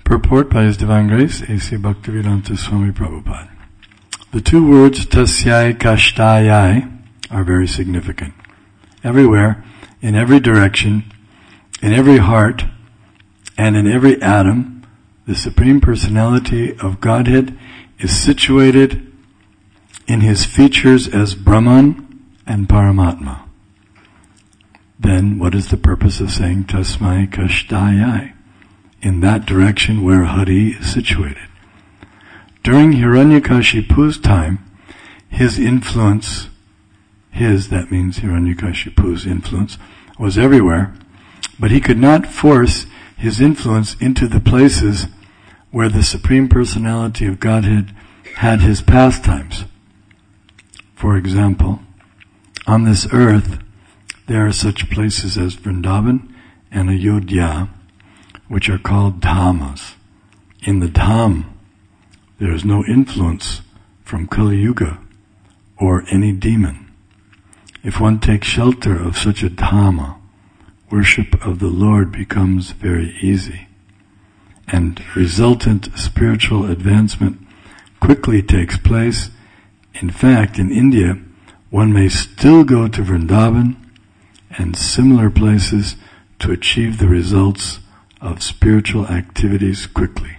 Purport by His Divine Grace, A.C. Bhaktivedanta Swami Prabhupada. The two words tasyai kashtayai are very significant. Everywhere, in every direction, in every heart, and in every atom, the Supreme Personality of Godhead is situated in His features as Brahman and Paramatma. Then, what is the purpose of saying Tasmai Kashtayai? In that direction where Hari is situated. During Hiranyakashipu's time, his influence, that means Hiranyakashipu's influence, was everywhere, but he could not force his influence into the places where the Supreme Personality of Godhead had His pastimes. For example, on this earth, there are such places as Vrindavan and Ayodhya, which are called dhammas. In the dham, there is no influence from Kali Yuga or any demon. If one takes shelter of such a dhamma, worship of the Lord becomes very easy, and resultant spiritual advancement quickly takes place. In fact, in India, one may still go to Vrindavan and similar places to achieve the results of spiritual activities quickly.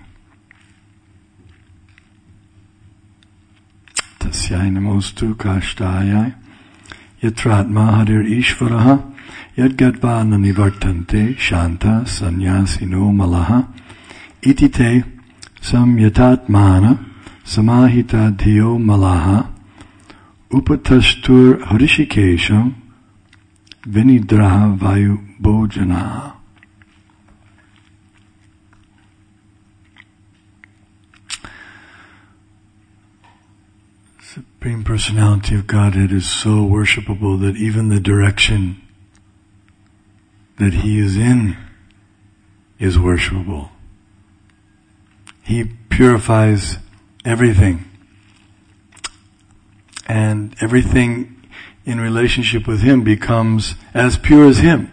Tasyai namostu kashtayai yatratma harir ishvaraha yadgatva nanivartante shanta sanyasino malaha itite samyatatmana samahita dhiyo malaha upatashtur harishikesham vinidraha vayu bhojana. Supreme Personality of Godhead is so worshipable that even the direction that He is in is worshipable. He purifies everything, and everything in relationship with Him becomes as pure as Him.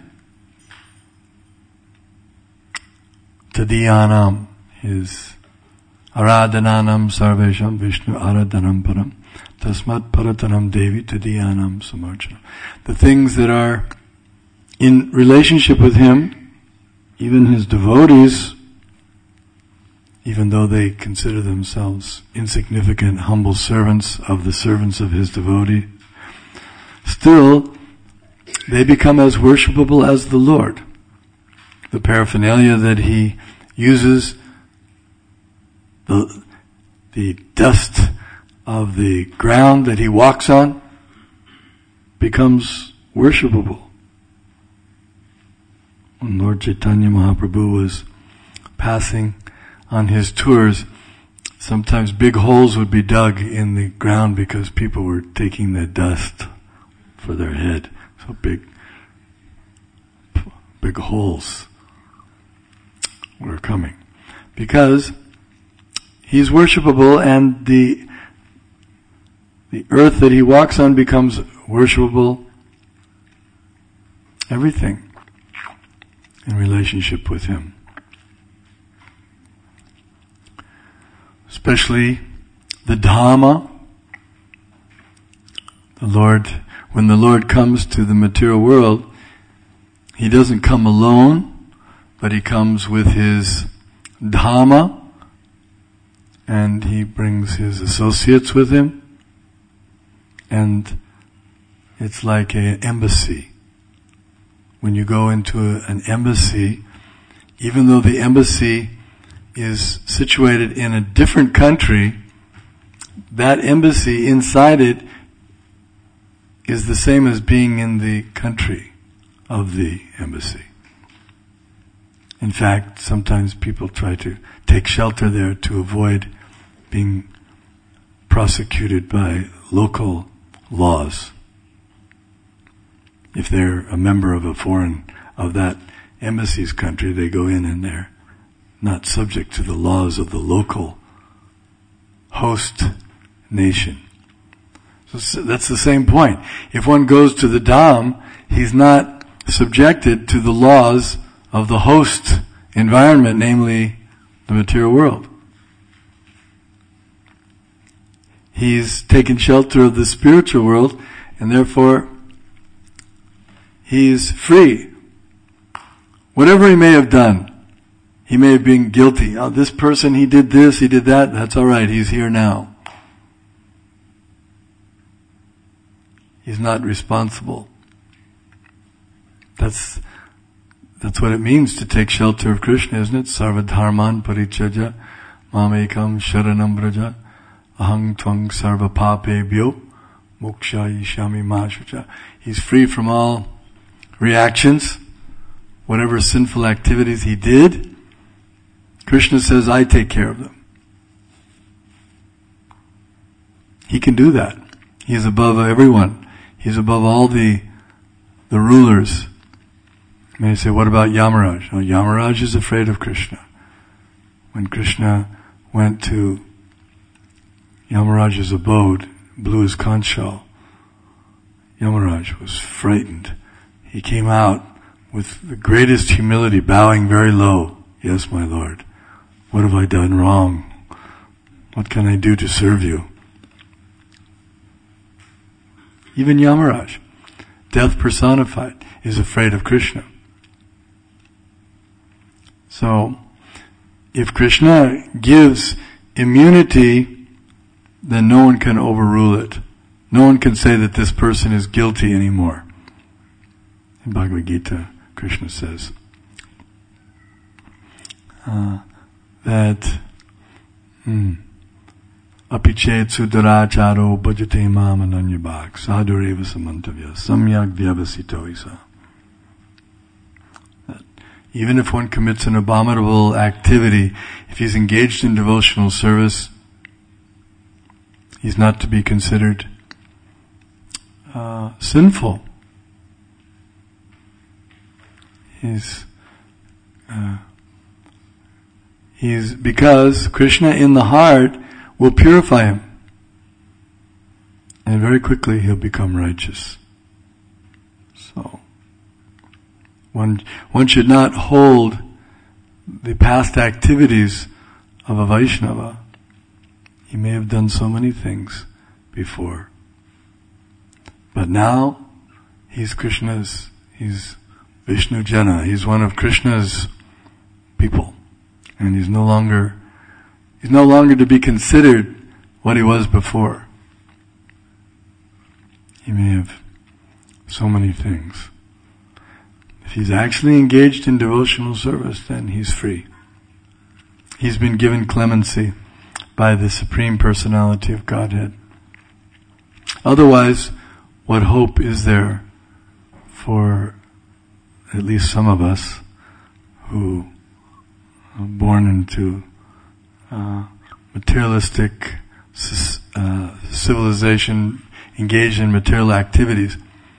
Tadiyanam, His Aradhananam Sarvesham Vishnu Aradhanam Param Tasmat Paratanam Devi Tadiyanam Samarchanam. The things that are in relationship with Him, even His devotees, even though they consider themselves insignificant, humble servants of the servants of His devotee, still they become as worshipable as the Lord. The paraphernalia that He uses, the dust of the ground that He walks on, becomes worshipable. When Lord Chaitanya Mahaprabhu was passing on His tours, sometimes big holes would be dug in the ground because people were taking the dust for their head. So big holes were coming. Because He's worshipable, and the earth that He walks on becomes worshipable. Everything in relationship with Him. Especially the Dhamma. When the Lord comes to the material world, He doesn't come alone, but He comes with His Dhamma, and He brings His associates with Him, and it's like an embassy. When you go into an embassy, even though the embassy is situated in a different country, that embassy inside it is the same as being in the country of the embassy. In fact, sometimes people try to take shelter there to avoid being prosecuted by local laws. If they're a member of that embassy's country, they go in and they're not subject to the laws of the local host nation. So that's the same point. If one goes to the Dham, he's not subjected to the laws of the host environment, namely the material world. He's taken shelter of the spiritual world, and therefore he's free. Whatever he may have done, he may have been guilty. Oh, this person, he did this, he did that, that's alright, he's here now. He's not responsible. That's what it means to take shelter of Krishna, isn't it? Sarva dharman parichaja mamekam sharanam braja ahang tvang sarva papebhyo mokshayishami ma shucha. He's free from all reactions, whatever sinful activities he did. Krishna says, I take care of them. He can do that. He is above everyone. He's above all the rulers. You may say, what about Yamaraj? Oh, Yamaraj is afraid of Krishna. When Krishna went to Yamaraj's abode, blew his conch shell, Yamaraj was frightened. He came out with the greatest humility, bowing very low. Yes, my Lord. What have I done wrong? What can I do to serve you? Even Yamaraj, death personified, is afraid of Krishna. So, if Krishna gives immunity, then no one can overrule it. No one can say that this person is guilty anymore. In Bhagavad Gita, Krishna says that apichet sudharacharo bhajate mam ananyabhak sadhureva samantavya samyak vyavasito isa. Even if one commits an abominable activity, if he's engaged in devotional service, he's not to be considered sinful. He's because Krishna in the heart will purify him, and very quickly he'll become righteous. So one should not hold the past activities of a Vaishnava. He may have done so many things before, but now he's Krishna's, he's Vishnu Jana, he's one of Krishna's people, and he's no longer to be considered what he was before. He may have so many things. If he's actually engaged in devotional service, then he's free. He's been given clemency by the Supreme Personality of Godhead. Otherwise, what hope is there for at least some of us who are born into materialistic civilization, engaged in material activities?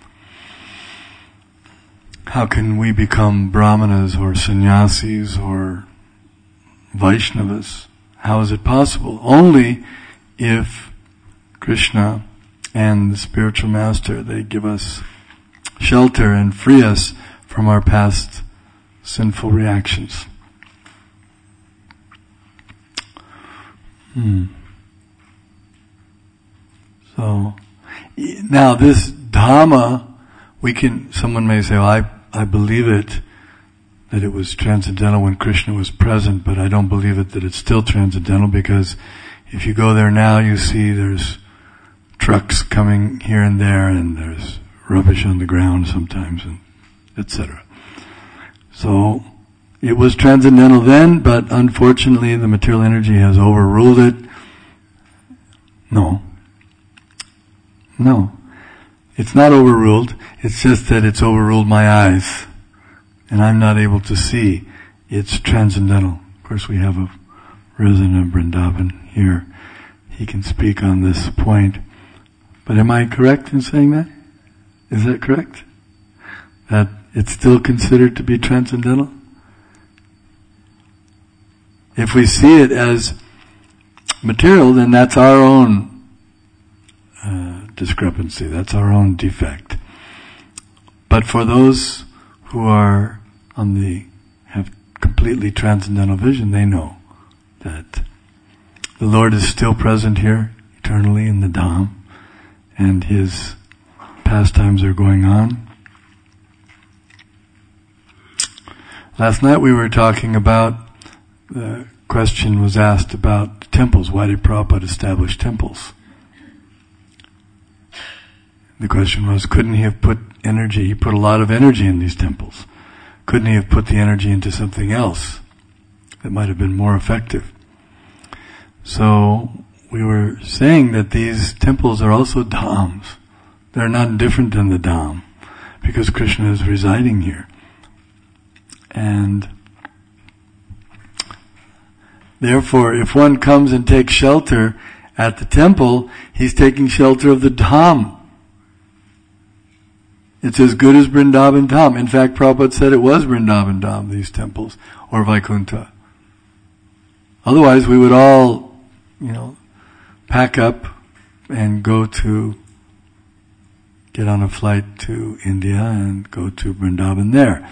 How can we become brahmanas or sannyasis or Vaishnavas? How is it possible? Only if Krishna and the spiritual master, they give us shelter and free us from our past sinful reactions. So, now this Dhamma, someone may say, well, I believe it, that it was transcendental when Krishna was present, but I don't believe it that it's still transcendental, because if you go there now, you see there's trucks coming here and there, and there's rubbish on the ground sometimes, and etc. So, it was transcendental then, but unfortunately the material energy has overruled it. No. It's not overruled. It's just that it's overruled my eyes, and I'm not able to see. It's transcendental. Of course, we have a resident of Vrindavan here. He can speak on this point. But am I correct in saying that? Is that correct? That it's still considered to be transcendental? If we see it as material, then that's our own discrepancy. That's our own defect. But for those who have completely transcendental vision, they know that the Lord is still present here eternally in the Dham, and His pastimes are going on. Last night we were talking about, the question was asked about temples. Why did Prabhupada establish temples? The question was, couldn't he have put energy? He put a lot of energy in these temples. Couldn't he have put the energy into something else that might have been more effective? So we were saying that these temples are also dhams. They're not different than the dham, because Krishna is residing here. And therefore, if one comes and takes shelter at the temple, he's taking shelter of the dham. It's as good as Vrindavan Dham. In fact, Prabhupada said it was Vrindavan Dham, these temples, or Vaikuntha. Otherwise, we would all, pack up and get on a flight to India and go to Vrindavan there.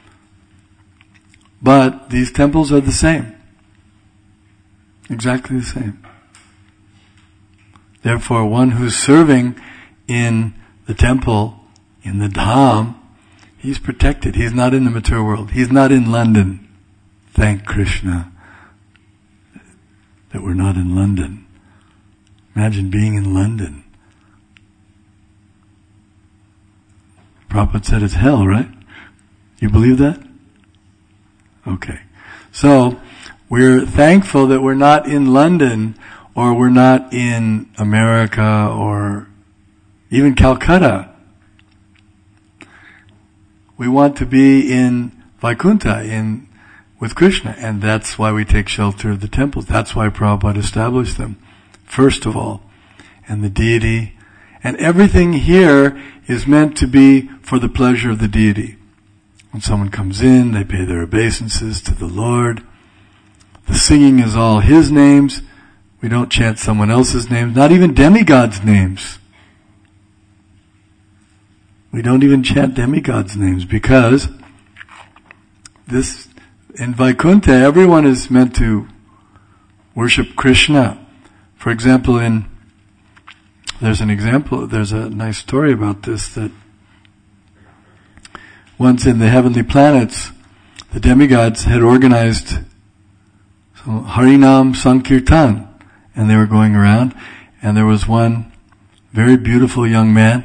But these temples are the same. Exactly the same. Therefore, one who's serving in the temple, in the Dham, he's protected. He's not in the material world. He's not in London. Thank Krishna that we're not in London. Imagine being in London. Prabhupada said it's hell, right? You believe that? Okay. So, we're thankful that we're not in London, or we're not in America, or even Calcutta. We want to be in Vaikuntha, with Krishna, and that's why we take shelter of the temples. That's why Prabhupada established them, first of all. And the deity, and everything here is meant to be for the pleasure of the deity. When someone comes in, they pay their obeisances to the Lord. The singing is all His names. We don't chant someone else's names, not even demigods' names. We don't even chant demigods' names, because in Vaikuntha, everyone is meant to worship Krishna. For example, there's a nice story about this, that once in the heavenly planets, the demigods had organized some Harinam Sankirtan, and they were going around, and there was one very beautiful young man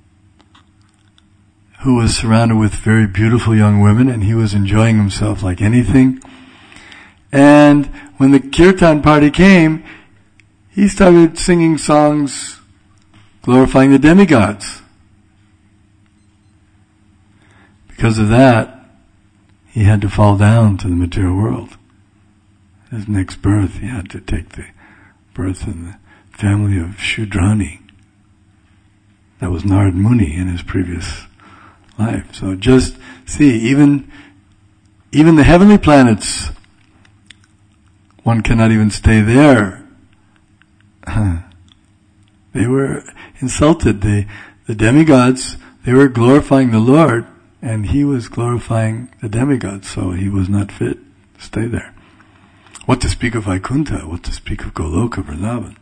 who was surrounded with very beautiful young women, and he was enjoying himself like anything. And when the kirtan party came, he started singing songs glorifying the demigods. Because of that, he had to fall down to the material world. His next birth, he had to take the birth in the family of Shudrani. That was Narad Muni in his previous life. So just see, even the heavenly planets, one cannot even stay there. They were insulted. The demigods, they were glorifying the Lord, and he was glorifying the demigods, so he was not fit to stay there. What to speak of Vaikuntha? What to speak of Goloka, Vrindavan?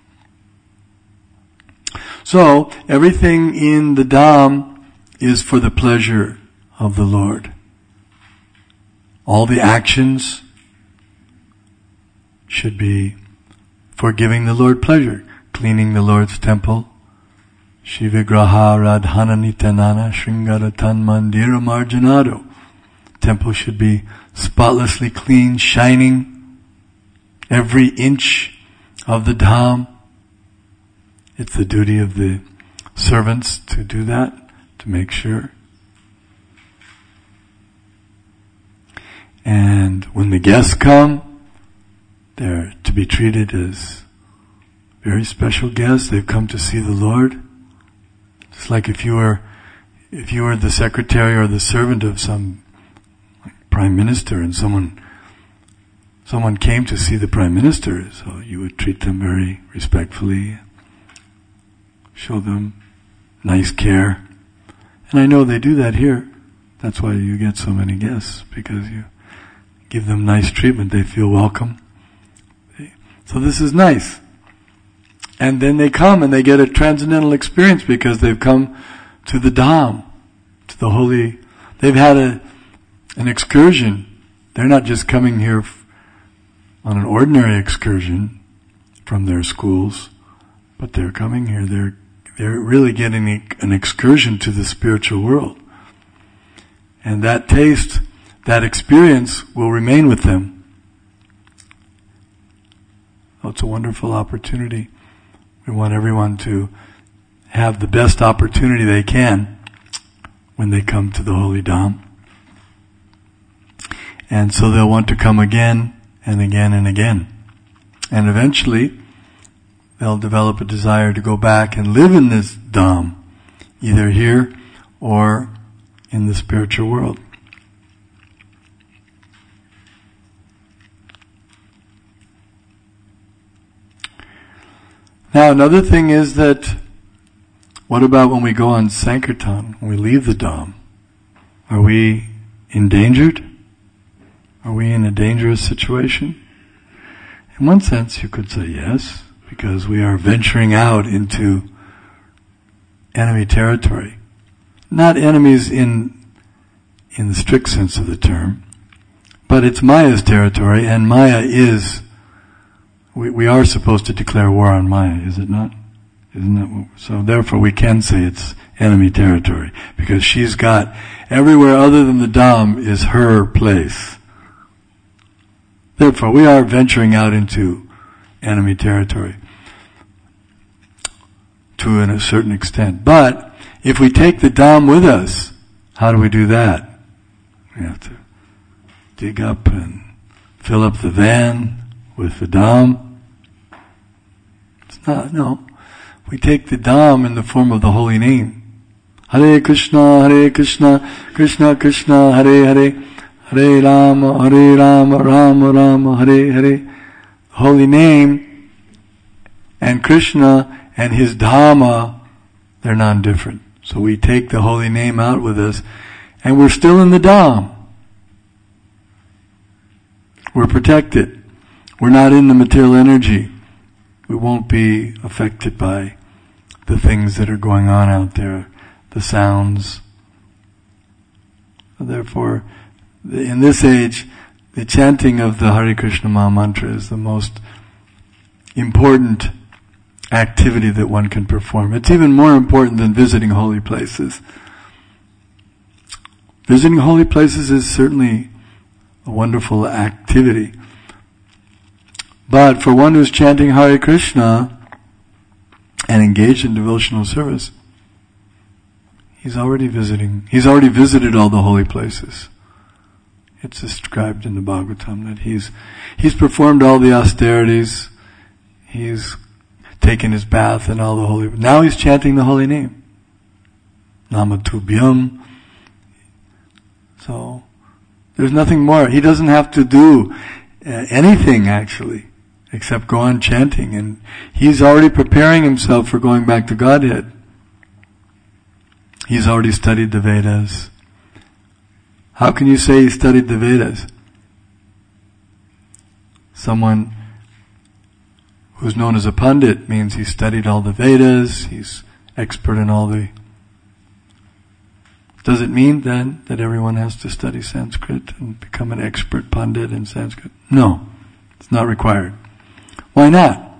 So, everything in the Dham is for the pleasure of the Lord. All the actions should be for giving the Lord pleasure. Cleaning the Lord's temple. Shivigraha Radhana Nitanana Shringaratan Mandira Marjanado. Temple should be spotlessly clean, shining. Every inch of the Dham. It's the duty of the servants to do that, to make sure. And when the guests come, they're to be treated as very special guests. They've come to see the Lord. It's like if you were the secretary or the servant of some prime minister, and someone came to see the prime minister, so you would treat them very respectfully, show them nice care. And I know they do that here. That's why you get so many guests, because you give them nice treatment. They feel welcome. So this is nice. And then they come and they get a transcendental experience because they've come to the Dham, to the holy. They've had an excursion. They're not just coming here on an ordinary excursion from their schools, but they're coming here. They're really getting an excursion to the spiritual world. And that taste, that experience will remain with them. Oh, it's a wonderful opportunity. We want everyone to have the best opportunity they can when they come to the Holy Dham. And so they'll want to come again and again and again. And eventually, they'll develop a desire to go back and live in this Dham, either here or in the spiritual world. Now, another thing is that, what about when we go on Sankirtan, when we leave the Dham? Are we endangered? Are we in a dangerous situation? In one sense, you could say yes, because we are venturing out into enemy territory. Not enemies in the strict sense of the term, but it's Maya's territory, and Maya is, we are supposed to declare war on Maya, is it not? Isn't that so therefore we can say it's enemy territory, because she's got, everywhere other than the Dham is her place. Therefore we are venturing out into enemy territory to a certain extent. But if we take the Dham with us, how do we do that? We have to dig up and fill up the van with the Dham. It's not, no. We take the Dham in the form of the holy name. Hare Krishna, Krishna Krishna, Hare Hare, Hare Rama, Rama Rama, Hare Hare. Holy name and Krishna and his Dhamma, they're non-different. So we take the holy name out with us, and we're still in the Dham. We're protected. We're not in the material energy. We won't be affected by the things that are going on out there, the sounds. Therefore, in this age, the chanting of the Hare Krishna Maha Mantra is the most important activity that one can perform. It's even more important than visiting holy places. Visiting holy places is certainly a wonderful activity. But for one who's chanting Hare Krishna and engaged in devotional service, he's already visited all the holy places. It's described in the Bhagavatam that he's performed all the austerities, he's taken his bath and all the holy, now he's chanting the holy name. Namatubhyam. So, there's nothing more. He doesn't have to do anything actually, except go on chanting, and he's already preparing himself for going back to Godhead. He's already studied the Vedas. How can you say he studied the Vedas? Someone who's known as a Pandit means he studied all the Vedas, he's expert in all the... Does it mean then that everyone has to study Sanskrit and become an expert Pandit in Sanskrit? No, it's not required. Why not?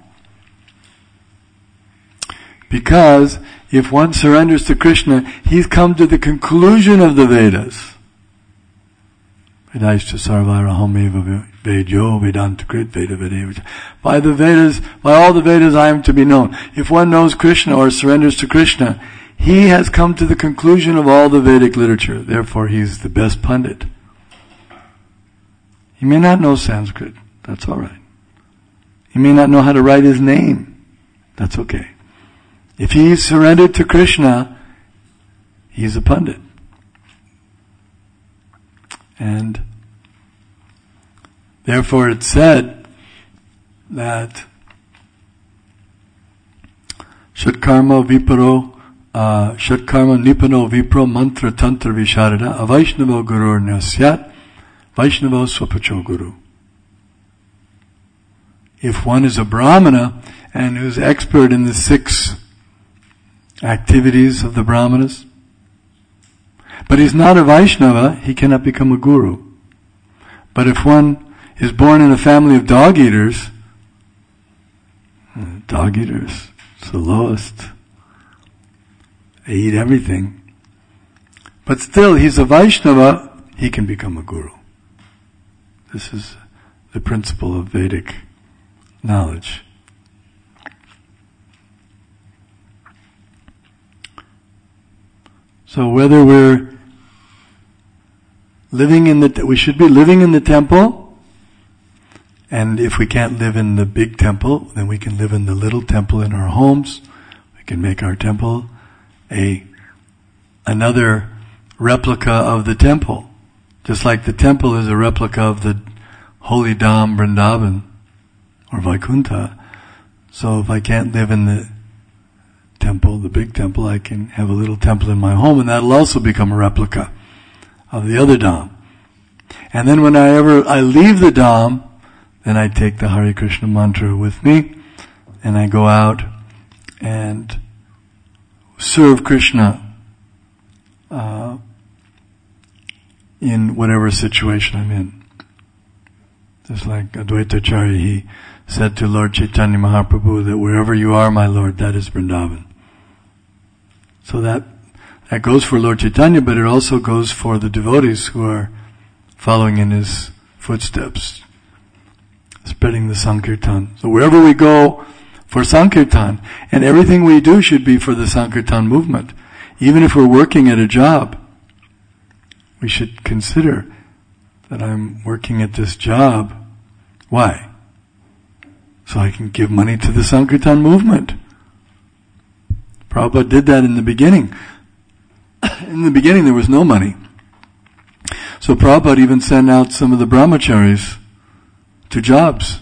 Because if one surrenders to Krishna, he's come to the conclusion of the Vedas. Vedaishta sarvaraham vedyo vedantakrit veda vedeva. By the Vedas, by all the Vedas I am to be known. If one knows Krishna or surrenders to Krishna, he has come to the conclusion of all the Vedic literature. Therefore, he's the best Pandit. He may not know Sanskrit. That's all right. He may not know how to write his name. That's okay. If he's surrendered to Krishna, he's a Pandit. And therefore it's said that Shatkarma Viparo Shatkarma Nipano Vipro Mantra Tantra Visharada Avaishnava Gurur Nasyat Vaishnava Swapacho Guru. if one is a Brahmana and who's expert in the 6 activities of the Brahmanas, but he's not a Vaishnava, he cannot become a guru. But if one is born in a family of dog eaters, it's the lowest. They eat everything. But still, he's a Vaishnava, he can become a guru. This is the principle of Vedic knowledge. So whether we're we should be living in the temple, and if we can't live in the big temple, then we can live in the little temple in our homes. We can make our temple another replica of the temple. Just like the temple is a replica of the holy Dham Vrindavan or Vaikuntha. So if I can't live in the temple, the big temple, I can have a little temple in my home, and that'll also become a replica of the other Dham. And then when I leave the Dham, then I take the Hare Krishna mantra with me, and I go out and serve Krishna in whatever situation I'm in. Just like Advaitacharya, he said to Lord Chaitanya Mahaprabhu that wherever you are, my Lord, that is Vrindavan. So that goes for Lord Chaitanya, but it also goes for the devotees who are following in his footsteps, spreading the Sankirtan. So wherever we go for Sankirtan, and everything we do should be for the Sankirtan movement. Even if we're working at a job, we should consider that I'm working at this job. Why? So I can give money to the Sankirtan movement. Prabhupada did that in the beginning. In the beginning there was no money. So Prabhupada even sent out some of the brahmacharis to jobs.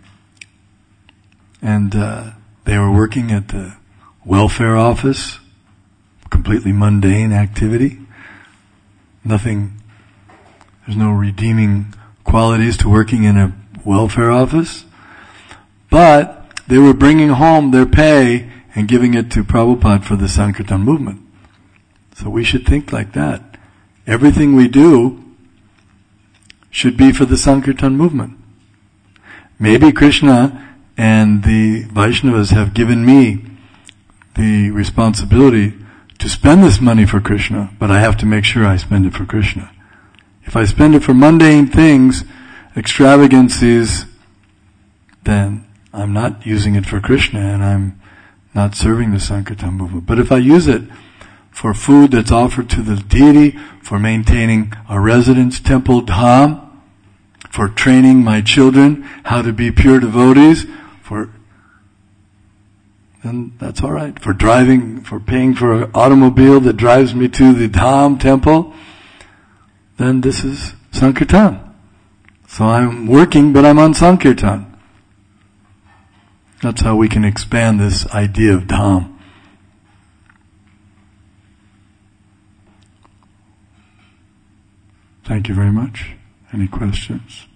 And they were working at the welfare office, completely mundane activity. Nothing, there's no redeeming qualities to working in a welfare office. But they were bringing home their pay and giving it to Prabhupada for the Sankirtan movement. So we should think like that. Everything we do should be for the Sankirtan movement. Maybe Krishna and the Vaishnavas have given me the responsibility to spend this money for Krishna, but I have to make sure I spend it for Krishna. If I spend it for mundane things, extravagancies, then I'm not using it for Krishna and I'm not serving the Sankirtan movement. But if I use it for food that's offered to the deity, for maintaining a residence, temple, dham, for training my children how to be pure devotees, then that's all right. For driving, for paying for an automobile that drives me to the Dham temple, then this is Sankirtan. So I'm working, but I'm on Sankirtan. That's how we can expand this idea of Dham. Thank you very much. Any questions?